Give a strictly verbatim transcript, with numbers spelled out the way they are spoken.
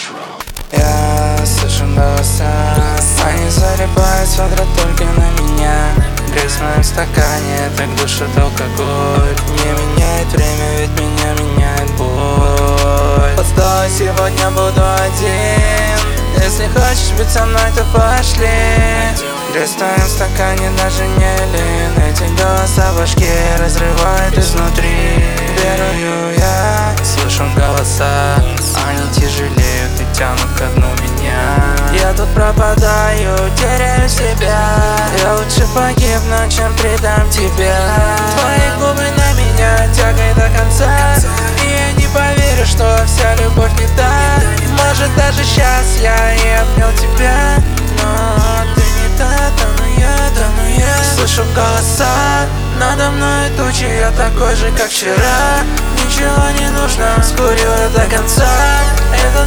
Я слышу голоса, они залипают, смотрят только на меня. Грязь в моем стакане, так душит алкоголь. Не меняет время, ведь меня меняет боль. Устал, сегодня буду один. Если хочешь быть со мной, то пошли. Грязь в твоем стакане даже не лин. Эти голоса в башке разрывают изнутри. Верую я, слышу голоса, они тяжелеют и тянут ко дну меня. Я тут пропадаю, теряю себя. Я лучше погибну, чем предам тебя. Твои губы на меня тягай до конца, и я не поверю, что вся любовь не та. Может даже сейчас я и обнял тебя, но ты не та, тону я, тону я. Слышу голоса, надо мной тучи, я такой же, как вчера. Ничего не нужно, скурил я до конца. Это